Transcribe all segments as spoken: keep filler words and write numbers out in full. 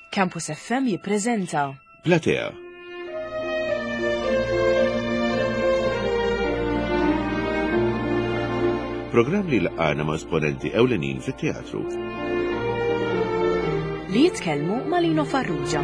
Campus F M jippreżenta Platea. Programm li laqana ma' esponenti ewlenin fit-teatru. li jitkellmu ma' Lino Farrugia.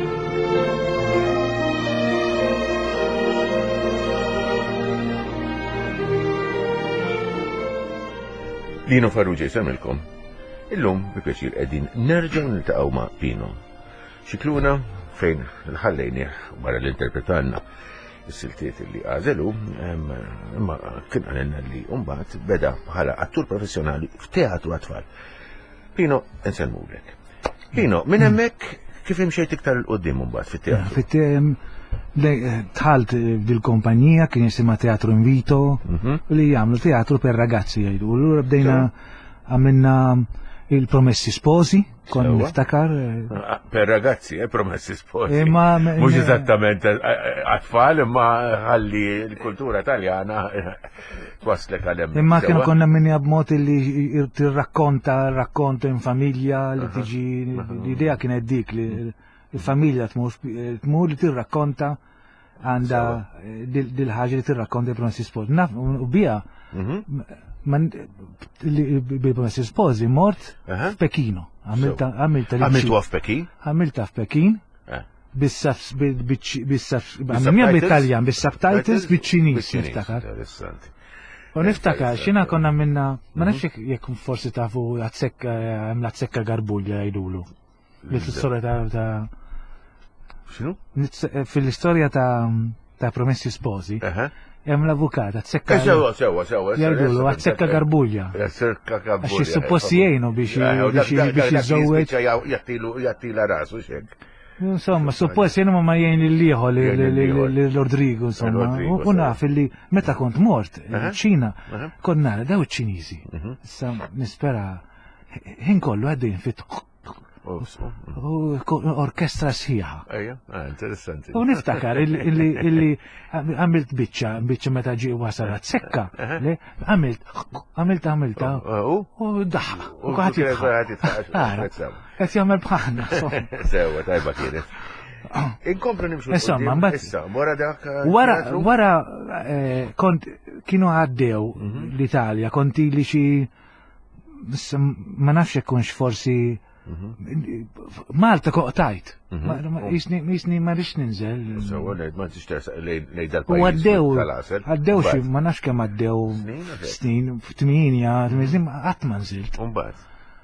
Lino Farrugia jisemilkom. Illum bi pjaċir qegħdin nerġgħu niltaqgħu ma' Pino. Xikluna fejn l-ħallejnieh wara l-interpretanna is-siltiet li għażelu, imma kien għalilna li mbagħad beda bħala attur professjonali f'teatru għat-tfal. Pino, nsellmulek. Pino, minn hemmhekk kif imxejt iktar il-qudiem mbagħad fit-teatru? Fit tħalt bil-kompanija kien jisimha Teatru Invito li jagħmlu teatru per ragazzi jgħidu. Allura bdejna għamilna il-Promessi Sposi, kon niftakar. Per ragazzi, eh, Promessi Sposi. Mhux eżattament għat-tfal, imma ħalli l-kultura Taljana twaslek għal-hemm. Imma kienu konna minni b'mod li tirrakkonta rakkonta in familja li tiġi l-idea kienet dik li il-familja tmur li tirrakkonta għandha dil-ħaġa li tirrakkonta il-Promessi Sposi. Naf u bija bil-Promessi Sposi mort f'Pekino. Għamilta Għamiltu f'Pekin? Għamilta f'Pekin. Għamilja bil-Italjan, bil-subtitles bil-Ċiniż niftakar. U niftakar, xina konna minna, ma nafx jekk forsi tafu għazzekka, għamla għazzekka Garbuglia jgħidulu. Fil-istoria ta' Xinu? Fil-istoria ta' Promessi Sposi. Jem l-avukat, għazzekka. Sewa, sewa, sewa. Jgħidulu, għazzekka Garbuglia. Għazzekka Garbuglia. Għax supposti jgħinu biex jizzowet. Jattila rasu xek. Insomma, suppost jenu ma jgħin il-liħo l-Rodrigo, insomma. U naf li meta kont mort, ċina, kont nara daw ċinizi. Issa nispera, ħin kollu għaddin fit orkestra sħiħa. Ejja, interessanti. U niftakar illi għamilt biċċa, biċċa meta ġi wasal għat-sekka, għamilt, għamilt, għamilt, u daħħa. U għat jitħax. Għet jgħamil bħanna. Sewa, tajba kienet. Inkomplu nimxu. Insomma, mbagħad wara dak. Wara, wara kont kienu għaddew l-Italja, konti li xi ma nafx kunx forsi Malta koqtajt. Jisni ma rix ninżel. Sewa, ma tixters lejn dal-pajjiż. U għaddew, għaddew xi ma nafx kemm għaddew snin, f'tminja, tmien qatt ma nżilt. Mbagħad.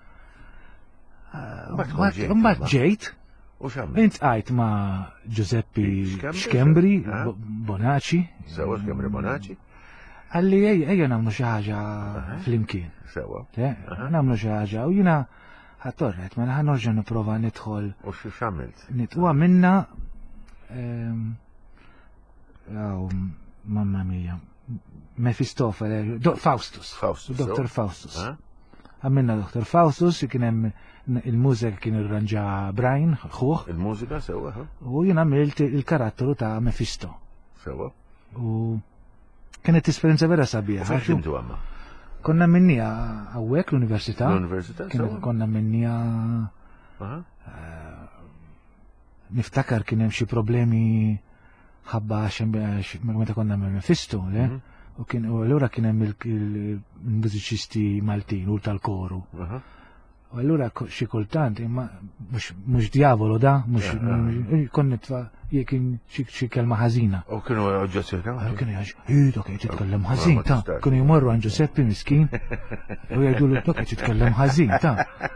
Mbagħad ġejt. U x'għamel? Int qajt ma' Giuseppe Xkembri, Bonaci. Sewa Xkembri Bonaci. Għalli ejja nagħmlu xi ħaġa flimkien. Sewa. Nagħmlu xi ħaġa u jiena ħattorret, ma naħan norġa niprofa nidħol. U xi x'għamilt? Nitwa minna mamma mia Mefistofele, Faustus. Faustus. Doktor Faustus. Għamilna Doktor Faustus, kien hemm il-mużika kien irranġa Brian, ħuħ. Il-mużika sewa. U jien għamilt il-karattru ta' Mefisto. Sewa. U kienet esperienza vera sabiħa. F'ħintu għamma? Konna minnija għawek l-Università. L-Università, konna minnija. Niftakar kien hemm xi problemi ħabba meta konna Mefisto, le? U kien u allura kien hemm il-mużiċisti Maltin u tal-koru. U allura xi kultant imma mhux diavolo da, mhux konna tfa' jekk xi kelma ħażina. U kienu Giuseppe. Kienu jgħid, "Ej, dok qed titkellem ħażin ta." Kienu jmorru għand Giuseppe miskin u jgħidulu dok qed titkellem ħażin ta.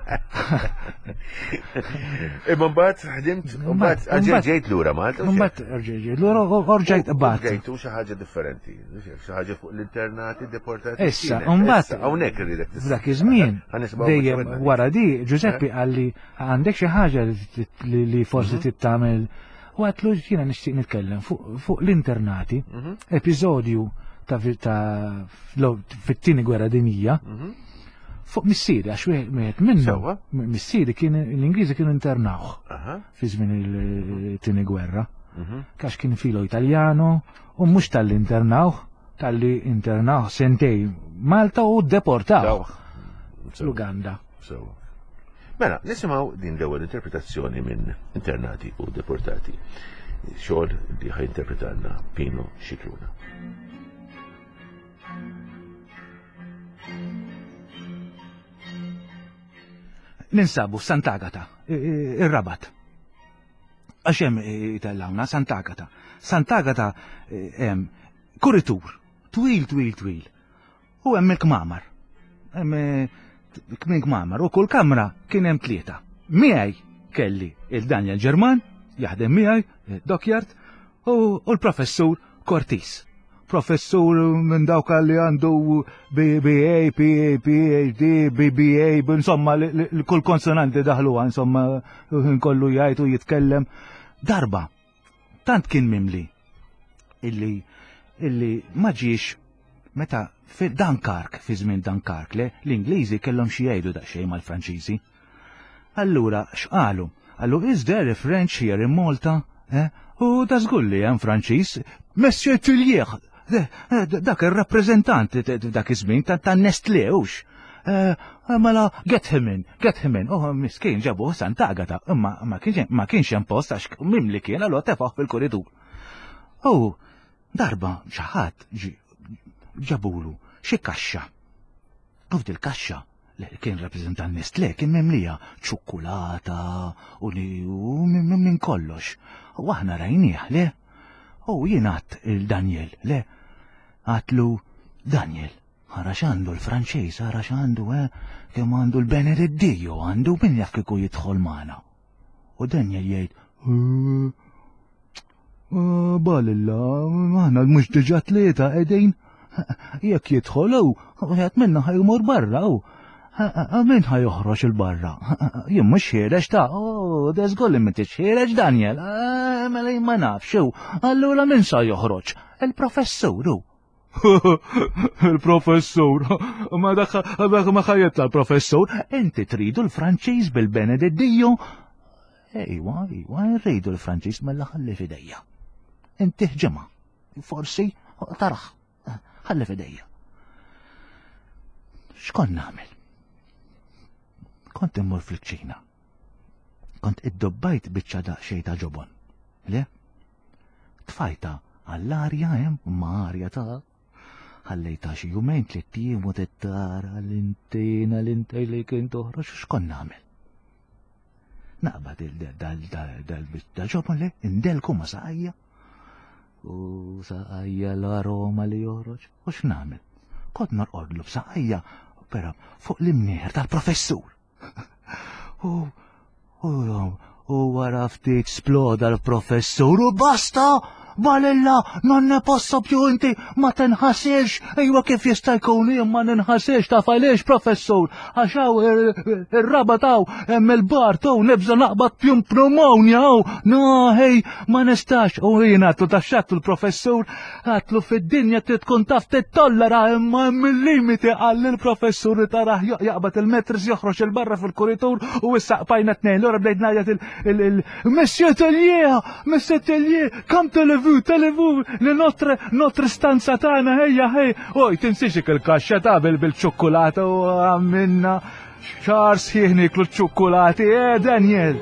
Imma mbagħad ħdimt, mbagħad ġejt lura Malta. Mbagħad ġejt lura orġajt qabad. Ġejtu xi ħaġa differenti, xi ħaġa fuq l-internati deportati. Issa, mbagħad hawnhekk iridek tisma'. F'dak iż-żmien dejjem wara di Giuseppe għalli għandek xi ħaġa li forsi tittamel. U għatlu ġina nixtieq nitkellem fuq l-internati, episodju ta' fit-tieni gwerra dinjija, fuq missieri, għax wieħed minnu, missieri kien l-Ingliżi kienu internawh fi żmien il-tieni gwerra. Għax kien filo Italjano, u mhux tal-internawh, tal-li internawh sentej Malta u deportaw l-Uganda. Mela, nisimgħu din l-ewwel interpretazzjoni minn internati u deportati. Xogħol li ħajinterpretalna Pino Scicluna. Ninsabu Sant'Agata, ir-Rabat. Għaxem jitellawna Sant'Agata. Sant'Agata hemm kuritur, twil, twil, twil. U hemm il-kmamar. Hemm kmin kmamar u kull kamra kien hemm tlieta. Miegħi kelli il-Daniel Ġerman, jaħdem miegħi, Dockyard, u l-professur Cortis. Professur minn dawk li għandu B B A, P A, P H D, B B A, insomma kull konsonanti daħluha, insomma kollu jgħid u jitkellem. Darba, tant kien mimli illi illi ma ġiex meta fi Dunkirk, fi żmien Dunkirk, le l-Ingliżi kellhom xi jgħidu daqsxejn mal-Franċiżi. Allura x'qalu? Qalu is there a French here in Malta? Eh? U da żgur li hemm Franċiż, Monsieur Tullier, dak ir-rappreżentant dak iż-żmien ta' Nestlewx. Mela get him in, get him in. Oh, miskin ġabu Sant'Agata, imma ma kienx hemm post għax mimli kien għallu tefaħ fil-korridur. U darba xi ħadd ġabulu xi kaxxa. U f'dil kaxxa li kien rappreżentant Nestlé kien mimlija ċukkulata u minn kollox. U aħna rajnieh le. U jien għadt il-Daniel le. Għatlu Daniel, għara x'għandu l-Franċiż, għara x'għandu eh kemm għandu l-Benedict Dio, għandu min jaf kieku jidħol magħna. U Daniel jgħid balilla, aħna mhux diġà tlieta qegħdin. Jekk jidħolu, għat minna ħajmur barra, u min ħajoħroġ il-barra. Jien mhux ħireġ ta' oh, deżgolli m'intix ħireġ Daniel, mela jien ma nafx, allura min sa joħroġ? Il-professuru. Il-professur, ma dak ma ħajjetla l-professur, inti tridu l-Franċiż bil-Benedict Dio? Ejwa, ejwa, rridu l-Franċiż mela ħalli fidejja. Inti ġimgħa, forsi taraħ. ħalli fidejja. X'kont nagħmel? Kont immur fil-ċina. Kont iddobbajt biċċa daqsxejn ta' ġobon. Le? Tfajta għall-arja hemm ma' arja ta' ħallejta xi jumejn tliet tiem u tittara l-intina l-intej li kien toħroġ x'kont nagħmel. Naqbad dal-biċċa ġobon le indelku ma' saqajja. U saqajja l-aroma li joħroġ, u x'nagħmel? Kont norqodlu b'saqajja, però fuq l-imnieħer tal-professur. U wara ftit sploda l-professur u basta! Balilla, non ne posso più inti ma tenħasirx, ejwa kif jista' jkun jien ma ninħasirx ta' faliex professur, għaxaw ir-rabataw hemm il-bar tow nibża naqbad pjum pneumonja u no hej ma nistax u jien għatlu taxxattu l-professur għatlu fid-dinja tkun taf tittollera imma hemm il-limiti għall il-professur li taraħ jaqbad il-metris joħroġ il-barra fil-kuritur u issaqpajna tnejn l-ora bdejt ngħid il-Monsieur Tellier, Monsieur Tellier, kam televu televu li notre notre stanza tana hejja hej oj tinsixik il-kaxxa ta' bil-ċokkolata u għamilna xar sħiħ niklu ċokkolati eh Daniel.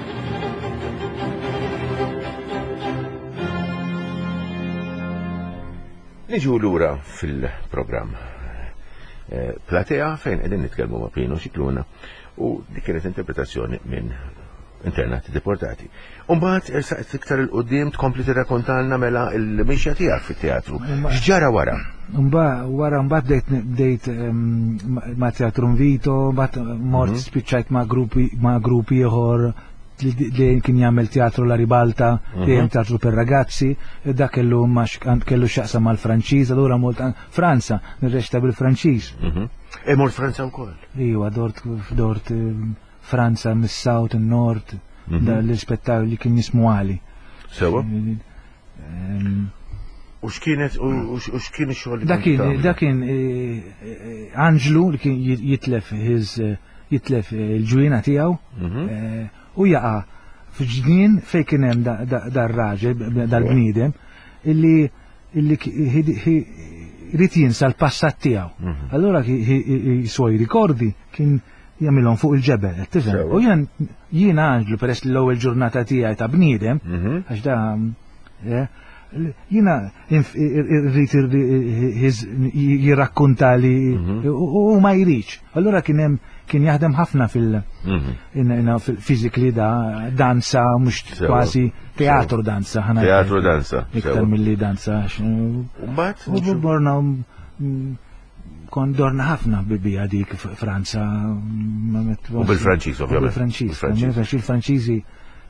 Niġu lura fil-programm. Platea fejn qegħdin nitkellmu ma' Pino Scicluna u dik kienet interpretazzjoni minn internati deportati. Umbat, iktar il-qoddim tkompli tirrakkontalna mela il-mixja tiegħek fit-teatru. X'ġara wara? Wara mbagħad bdejt ma' Teatru Invito, mbagħad mort spiċċajt ma' gruppi ieħor li kien jagħmel teatru La Ribalta, dejjem teatru per ragazzi, dak kellu kellu x'jaqsam mal-Franċiż, allura mort Franza, nirreċta bil-Franċiż. E mort Franza wkoll? Iwa, dort dort Franza mis-South in-Nord, l-ispettaw li kien jismu għali. Sewa? U x'kienet u x'kien ix-xogħol li kien? Dak kien Anġlu li kien jitlef jitlef il-ġwina tiegħu u jaqa' f'ġnien fejn kien hemm dar-raġel dal-bniedem illi illi rid jinsa l-passat tiegħu. Allura suoi ricordi kien jamilhom fuq il-ġebel, tifhem. Sewa. U jien jien Anġlu peress li l-ewwel ġurnata tiegħi ta' bniedem, Mhm. għax da eh, jiena rrid jirrakkunta li u u ma jridx. Allura kien hemm kien jaħdem ħafna fil- Mhm. in- in- fil-fizikli da danza mhux Sewa. kważi teatru danza ħana Teatru danza. iktar Sewa. milli danza għax, U mbagħad u borna kon dorna ħafna bibija dik f- Franza U bil-Franċiż, ovvjament. bil-Franċiż Bil-Franċiż. għax il-Franċiżi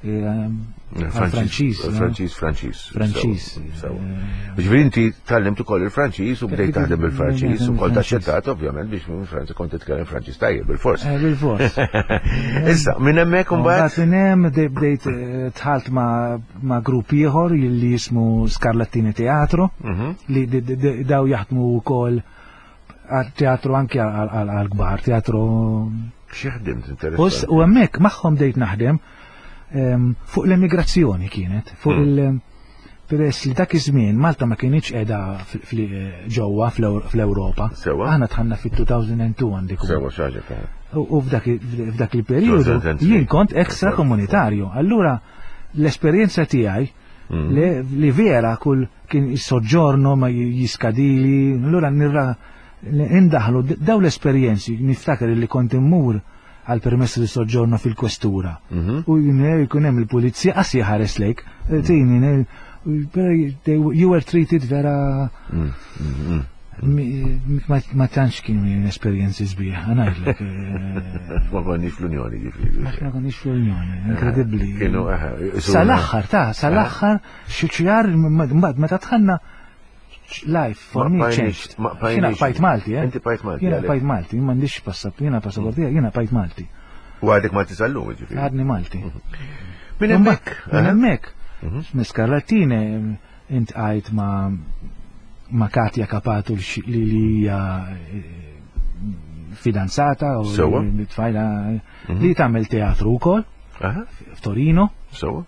Franċiż, Franċiż, Franċiż. Franċiż. Sewa. Ġifieri inti tallimt ukoll il-Franċiż u bdejt taħdem bil-Franċiż u kont aċċettat ovvjament biex minn Franza kont titkellem Franċiż tajjeb bil-fors. bil-fors. Issa, minn hemmhekk Mbagħad imbagħad minn hemm de- bdejt eh, tħalt ma' ma' grupp ieħor li jismu Scarlattini Teatro Mhm. li d- d- d- daw jaħdmu wkoll għal teatru anke għal- għal għal kbar, teatru xi ħdimt Us- interessanti. u hemmhekk magħhom dejt naħdem em, fuq l-immigrazzjoni kienet, fuq Mm. il- peress li dak iż-żmien Malta ma kienx qiegħda fl- fl- ġewwa fl-Ew- fl-Ewropa. Sewa. Aħna tħanna fit-two-thousand two għandik. Sewa xi ħaġa kienet. U u f'dak i- f'dak il-perjodu two thousand three. jien kont ekstra komunitarju. Allura l-esperjenza tiegħi Mm. li, li vera kull kien is-soġġorno ma j- jiskadili, allura nirra indaħlu d- daw l-esperjenzi niftakar li kont immur għal permess li soġġorno fil-kwestura. Mhm. U jien jkun hemm il-pulizija qas ħares lejk, tini ne- però they- you were treated vera Mm. Mhm. mi- ma ma tantx kienu esperjenzi sbieħ, ngħidlek. eh, Ma konniex fl-Unjoni ġifieri. Ma konniex fl-Unjoni, inkredibbli. Kienu aha, Sal-aħħar, ta' sal-aħħar xieċjar, mbagħad meta tħanna life for me Ma changed. pajniex- ma pajniex- Jiena pajt Malti, eh? Inti pajt Malti, Jiena għalek. pajt Malti, m'għandix passaport, jiena passaport, jiena pajt Malti. U għadek ma tisallum ġifieri. Għadni Malti. Minn Mbagħad, hemmhekk. Minn aha. hemmhekk. Mhm. Miskarlattine int għajt ma ma Katja Kapatu li xi- li li hija eh, fidanzata u Sewa. li tfajla li tagħmel teatru wkoll Aha, f'Torino. sewa.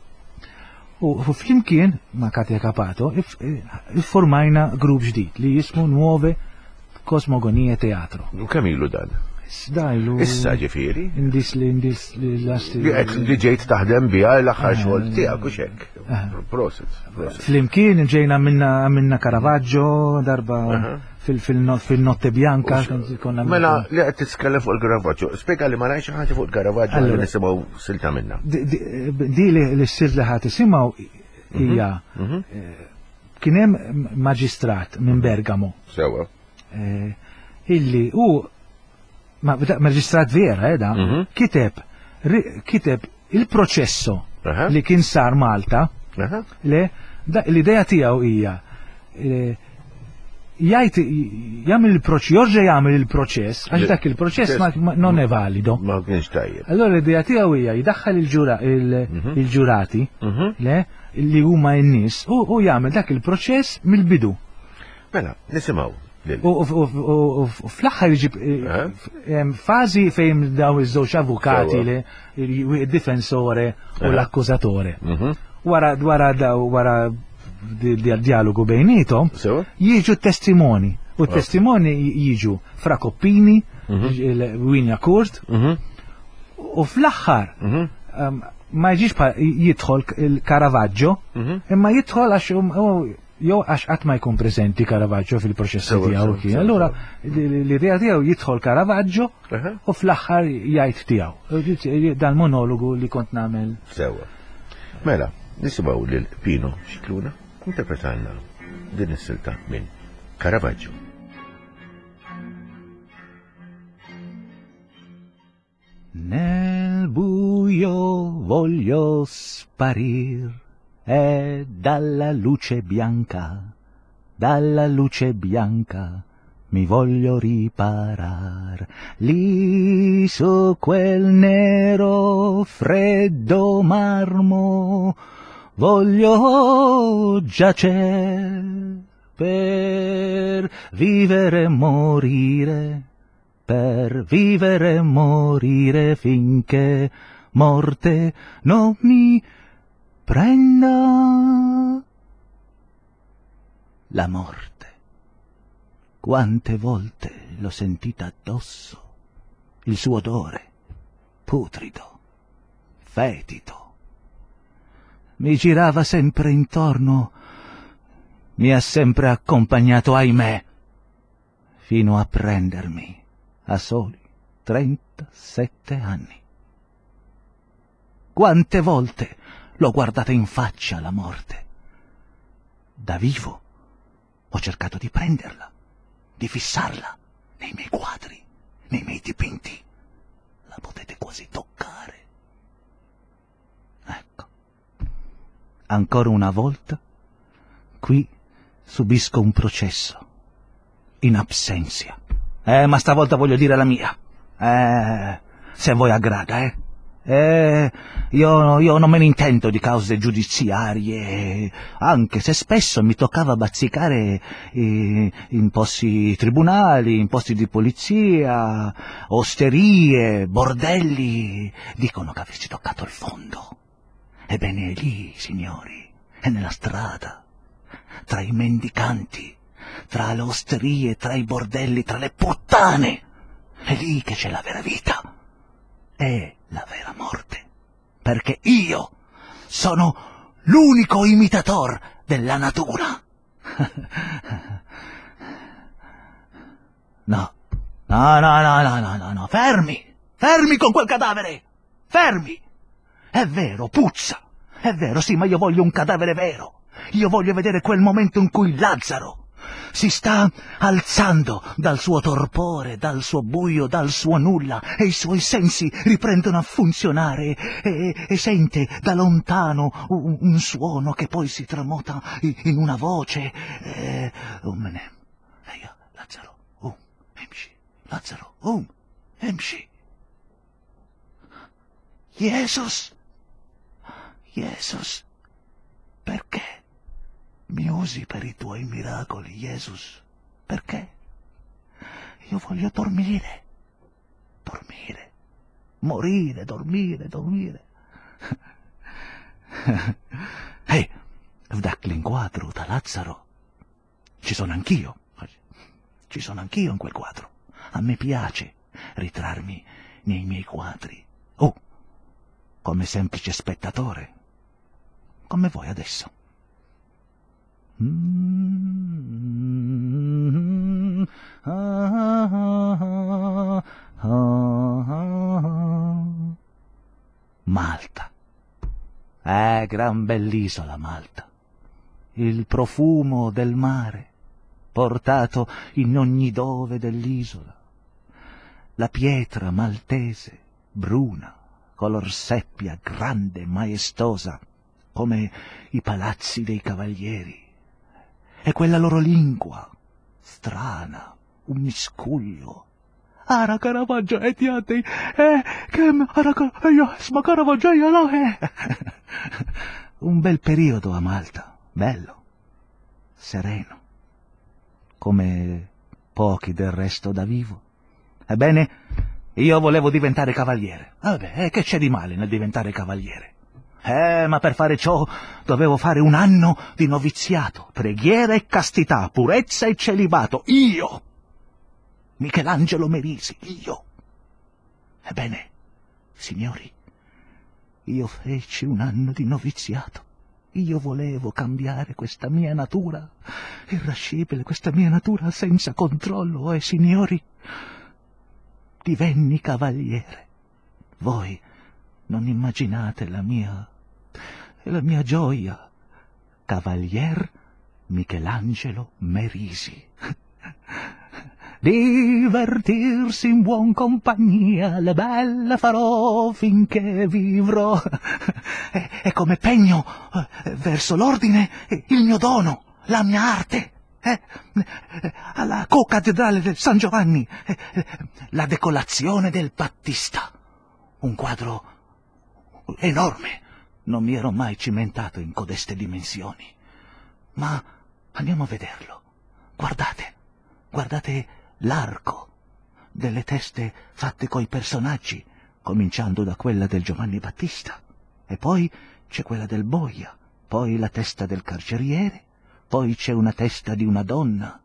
U u flimkien ma' Katja Kapato if- eh, iffurmajna grupp ġdid li jismu Nuove Kosmogonije Teatro. U kemm ilu dan? Dajlu. Issa ġifieri. Indis li indis li last. Li qed li ġejt taħdem biha l-aħħar xogħol tiegħek u xekk. Ah. Proset. proset. Flimkien ġejna minna minna Caravaggio darba Aha. fil fil fil Notte Bianca konna Mela li qed titkellem fuq il-Caravaggio, spjega li ma ngħidx xi ħaġa fuq il-Caravaggio Allora. li nisimgħu silta minnha. Di- di di li li s-sir li ħat isimaw hija Mhm. kien hemm maġistrat minn Bergamo Sewa. eh, illi u ma da- maġistrat vera eh, da Mhm. kiteb ri- kiteb il-proċesso Aha. li kien sar Malta Aha. le da- l-idea tiegħu hija eh, jgħid jagħmel il-proċess jorġa' jagħmel il-proċess għax Li- dak il-proċess ma- ma- non è valido. Ma kienx tajjeb. Allora l-idea tiegħu hija jidaħħal il-ġura il- Mhm. il-ġurati Mhm. le li huma n-nies u u jagħmel dak il-proċess mill-bidu. Mela, nisimgħu. lil- U u- u- u- u fl-aħħar jiġib Eh? em, fażi fejn daw iż-żewġ avukati Sewa. li il-difensore u Eh. l-akkużatore. Mhm. Wara wara daw wara di- di- dialogu bejnietom Sewa. jiġu testimoni u t-testimoni jiġu Fra Koppini, Winja Kurt Mhm. u fl-aħħar Mhm. um, ma jġiġ pa jidħol il-Caravaggio Mhm. imma jidħol għax um, u- jew għax qatt ma jkun preżenti Caravaggio fil-proċess Sewa, tiegħu sewa, kien. sewa, Allura sewa. l- l-idea tiegħu jidħol Caravaggio Aha. u fl-aħħar jgħid tiegħu. Dan monologu li kont nagħmel. Sewa. Mela, nisimgħu lil Pino Xikluna interpretanna din is-silta minn Caravaggio. Nel buio voglio sparir e dalla luce bianca, dalla luce bianca mi voglio riparar. Lì su quel nero freddo marmo voglio giacer per vivere e morire, per vivere e morire finché morte non mi prenda. La morte, quante volte l'ho sentita addosso, il suo odore, putrido, fetido. Mi girava sempre intorno, mi ha sempre accompagnato, ahimè, fino a prendermi a soli trentasette anni. Quante volte l'ho guardata in faccia la morte. Da vivo ho cercato di prenderla, di fissarla nei miei quadri, nei miei dipinti. La potete quasi toccare. Ecco. Ancora una volta, qui subisco un processo, in absentia. Eh, ma stavolta voglio dire la mia. Eh, se voi aggrada, eh. Eh, io, io non me ne intendo di cause giudiziarie, anche se spesso mi toccava bazzicare eh, in posti tribunali, in posti di polizia, osterie, bordelli. Dicono che avessi toccato il fondo. Ebbene, è lì, signori, è nella strada, tra i mendicanti, tra le osterie, tra i bordelli, tra le puttane. È lì che c'è la vera vita. È la vera morte, perché io sono l'unico imitator della natura. No, no, no, no, no, no, no, no, fermi, fermi con quel cadavere, fermi. È vero, puzza, è vero, sì, ma io voglio un cadavere vero. Io voglio vedere quel momento in cui Lazzaro si sta alzando dal suo torpore, dal suo buio, dal suo nulla, e i suoi sensi riprendono a funzionare, e, e sente da lontano un, un suono che poi si tramuta in, in una voce. Eh, um, eia, Lazzaro, um, emshi, Lazzaro, um, emshi. Jesus, Jesus, perché mi usi per i tuoi miracoli, Jesus? Perché? Io voglio dormire, dormire, morire, dormire, dormire. Ehi, l'inquadro da Lazzaro, ci sono anch'io, ci sono anch'io in quel quadro. A me piace ritrarmi nei miei quadri. Oh, come semplice spettatore, come voi adesso. Mm-hmm. Ah, ah, ah, ah. Malta. Eh, gran bell'isola Malta. Il profumo del mare, portato in ogni dove dell'isola. La pietra maltese, bruna, color seppia, grande, maestosa, come i palazzi dei cavalieri. E quella loro lingua, strana, un miscuglio. Ara Caravaggio e tiati, eh, che ara io, ma Caravaggio io no, eh. Un bel periodo a Malta, bello, sereno, come pochi del resto da vivo. Ebbene, io volevo diventare cavaliere. Vabbè, eh, che c'è di male nel diventare cavaliere? Eh, ma per fare ciò dovevo fare un anno di noviziato, preghiera e castità, purezza e celibato. Io, Michelangelo Merisi, io. Ebbene, signori, io feci un anno di noviziato. Io volevo cambiare questa mia natura irascibile, questa mia natura senza controllo, e signori, divenni cavaliere. Voi non immaginate la mia, la mia gioia. Cavalier Michelangelo Merisi. Divertirsi in buon compagnia, le belle farò finché vivrò. E, e come pegno eh, verso l'ordine eh, il mio dono, la mia arte. Eh, alla co-cattedrale del San Giovanni, eh, eh, la decolazione del Battista. Un quadro enorme. Non mi ero mai cimentato in codeste dimensioni. Ma andiamo a vederlo. Guardate, guardate l'arco delle teste fatte coi personaggi, cominciando da quella del Giovanni Battista. E poi c'è quella del boia, poi la testa del carceriere, poi c'è una testa di una donna,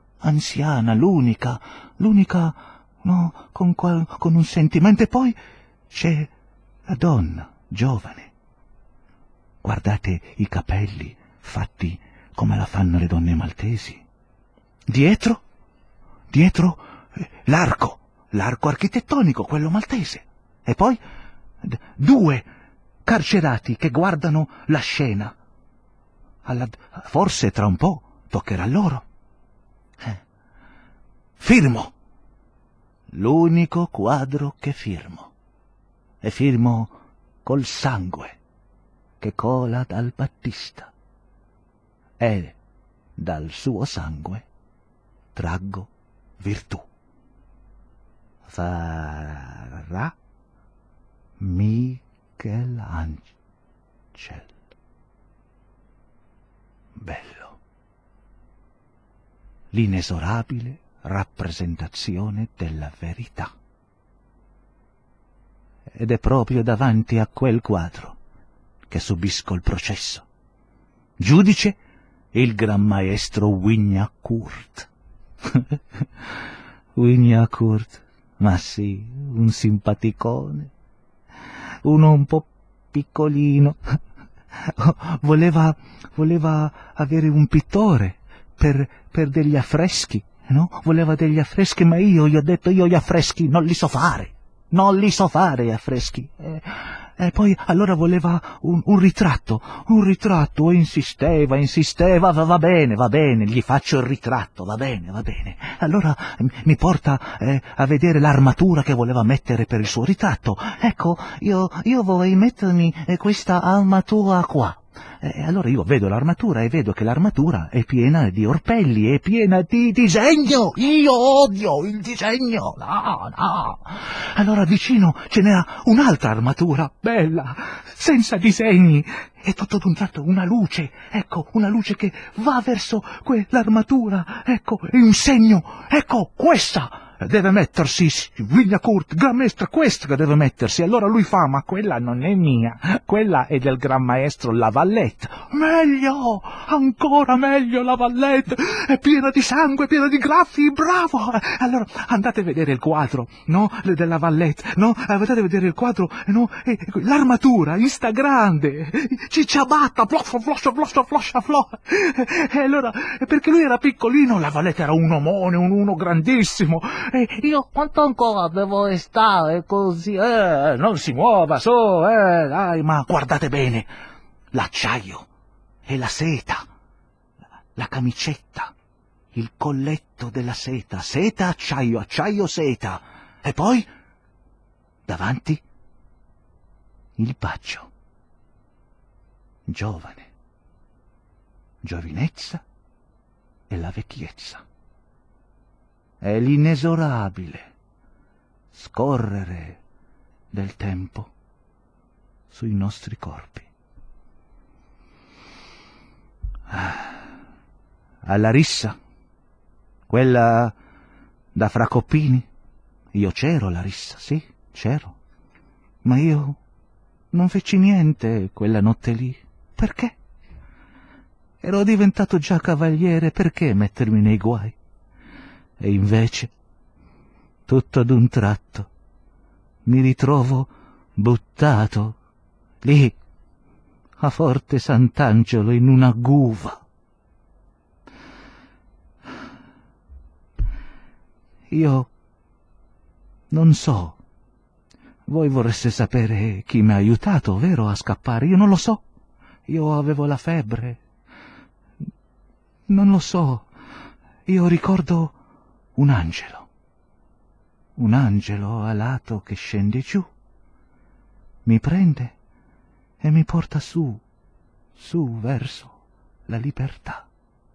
anziana, l'unica, l'unica, no, con, qual, con un sentimento, e poi c'è la donna giovane. Guardate i capelli fatti come la fanno le donne maltesi. Dietro, dietro eh, l'arco, l'arco architettonico, quello maltese. E poi d- due carcerati che guardano la scena. Alla, forse tra un po' toccherà loro. Eh. Firmo. L'unico quadro che firmo. E firmo col sangue che cola dal Battista. E dal suo sangue traggo virtù. Farà Michelangelo. Bello. L'inesorabile rappresentazione della verità. Ed è proprio davanti a quel quadro che subisco il processo. Giudice il gran maestro Wignacourt. Wignacourt, ma sì, un simpaticone, uno un po' piccolino. Voleva, voleva avere un pittore per, per degli affreschi, no? Voleva degli affreschi, ma io gli ho detto, io gli affreschi non li so fare, non li so fare gli affreschi. E, e poi allora voleva un, un ritratto, un ritratto, e insisteva, insisteva, va, va bene, va bene, gli faccio il ritratto, va bene, va bene. Allora mi porta eh, a vedere l'armatura che voleva mettere per il suo ritratto. Ecco, io, io vorrei mettermi eh, questa armatura qua. E allora io vedo l'armatura e vedo che l'armatura è piena di orpelli, è piena di disegno. Io odio il disegno. No, no. Allora vicino ce n'era un'altra armatura, bella, senza disegni. E tutto d'un tratto una luce, ecco, una luce che va verso quell'armatura. Ecco, è un segno. Ecco, questa deve mettersi, Wignacourt, gran maestro, questa che deve mettersi. Allora lui fa, ma quella non è mia, quella è del gran maestro Lavallette. Meglio, ancora meglio Lavallette, è piena di sangue, piena di graffi, bravo. Allora andate a vedere il quadro, no, della Lavallette, no, andate a vedere il quadro, no, e, l'armatura, in sta grande, cicciabatta, floscia, floscia, floscia, floscia, floscia. E allora, perché lui era piccolino, Lavallette era un omone, un uno grandissimo. E io quanto ancora devo restare così? Eh, non si muova, su, eh, dai, ma guardate bene, l'acciaio e la seta, la camicetta, il colletto della seta, seta, acciaio, acciaio, seta, e poi, davanti, il bacio, giovane, giovinezza e la vecchiezza. È l'inesorabile scorrere del tempo sui nostri corpi. Alla rissa, quella da Fra Coppini, io c'ero alla rissa, sì, c'ero, ma io non feci niente quella notte lì. Perché? Ero diventato già cavaliere, perché mettermi nei guai? E invece, tutto d'un tratto, mi ritrovo buttato lì, a Forte Sant'Angelo, in una guva. Io non so. Voi vorreste sapere chi mi ha aiutato, vero, a scappare? Io non lo so. Io avevo la febbre. Non lo so. Io ricordo un angelo, un angelo alato che scende giù, mi prende e mi porta su, su verso la libertà.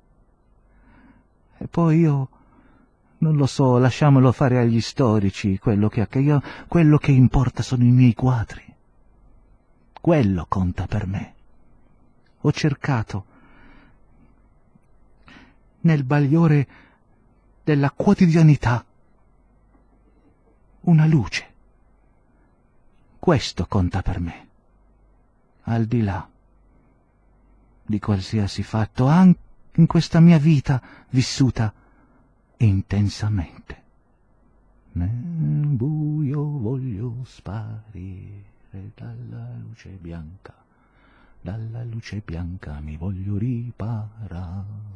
E poi io non lo so, lasciamolo fare agli storici, quello che, che io, quello che importa sono i miei quadri. Quello conta per me. Ho cercato nel bagliore della quotidianità una luce. Questo conta per me, al di là di qualsiasi fatto, anche in questa mia vita vissuta intensamente. Nel buio voglio sparire dalla luce bianca, dalla luce bianca mi voglio riparare.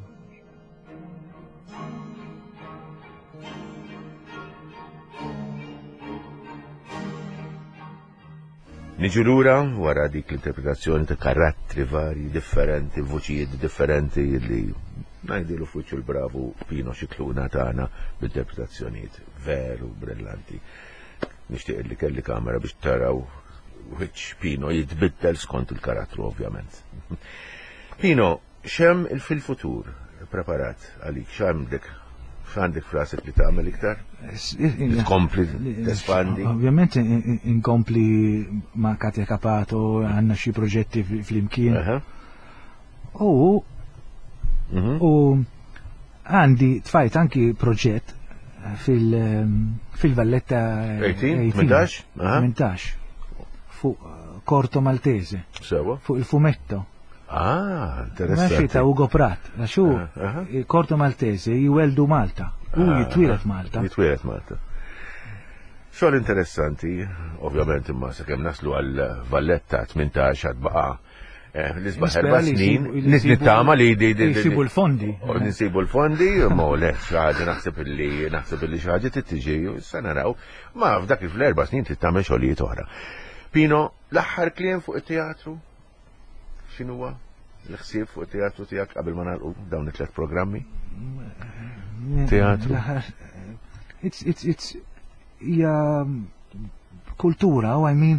Niġu lura wara dik l-interpretazzjoni ta' karattri vari, differenti, voċijiet differenti li ngħidilu fuċu l-bravu Pino Scicluna tagħna b'interpretazzjonijiet veru brillanti. Nixtieq li kelli kamera biex taraw which Pino jitbiddel skont il-karattru ovvjament. Pino, xem fil-futur preparat għalik, x'għandek x'għandek frasek li tagħmel iktar? Tkompli tespandi? Ovvjament inkompli ma' Katja Kapato, għandna xi proġetti fl-imkien. U u għandi tfajt anki proġett fil-Valletta tmentax fuq Corto Maltese, fuq il-fumetto. Ah, interessanti. Maċi ta' Ugo Pratt, għaxu Corto Maltese jiweldu Malta, u jitwilet Malta. Jitwilet Malta. Xogħol interessanti, ovvjament imma sakemm naslu għal Valletta tmentax għad baqa' l-isbaħ erba' snin, nittama li nisibu l-fondi. Nisibu l-fondi, ma le xaħġa naħseb li naħseb li xaħġa tittiġi, issa naraw, ma f'dak il-erba' snin tittamel xogħlijiet oħra. Pino, l-aħħar kliem fuq it-teatru? X'inhuwa l-ħsieb fuq it-teatru tiegħek qabel ma nagħlqu dawn it-tliet programmi? Teatru. It's it's it's hija kultura, I mean.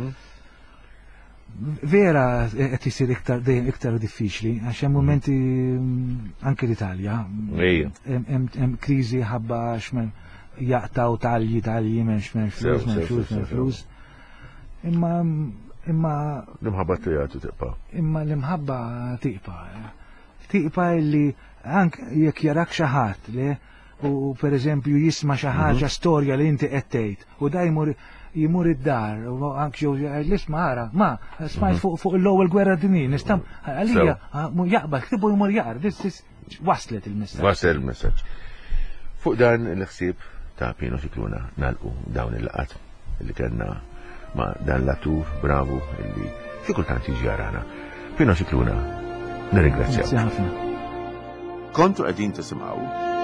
Vera qed isir iktar dejjem iktar diffiċli għax hemm momenti anke l-Italja. Hemm kriżi ħabba jaqtaw talji talji m'hemmx m'hemmx flus, m'hemmx flus, m'hemmx flus. Imma imma l-imħabba teatru tiqpa. Imma l-imħabba tiqpa. Tiqpa li anke jekk jarak xi ħadd li u pereżempju jisma' xi ħaġa storja li inti qed tgħid u da jmur jimur id-dar, u anke jew l-isma' ara, ma smajt fuq l-ewwel gwerra dinjin, nistam għalija jaqbad ktibu jmur jaqra, waslet il-messaġġ. Waslet il-messaġġ. Fuq dan il-ħsieb ta' Pino Scicluna nagħlqu dawn il-laqat li kellna ma' dan l-attur bravu illi xi kultant jiġi jarana. Pino Scicluna, nirringrazzjak. Kontu qegħdin tisimgħu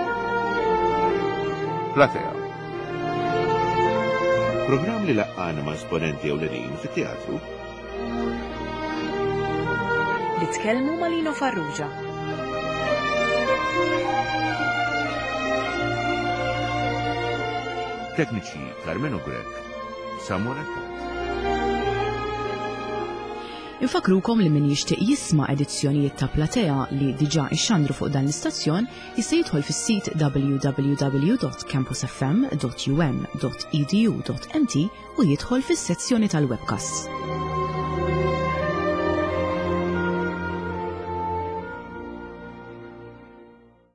Platea. Program li laqqana ma' esponenti ewlenin fit-teatru li tkellmu ma' Lino Farrugia. Tekniċi Carmenu Grek, Samuel Attat. Infakrukom li min jixtieq jisma' edizzjonijiet ta' Platea li diġà ixxandru fuq dan l-istazzjon jista' jidħol fis-sit w w w dot campus f m dot u m dot e d u dot m t u jidħol fis-sezzjoni tal-webcasts.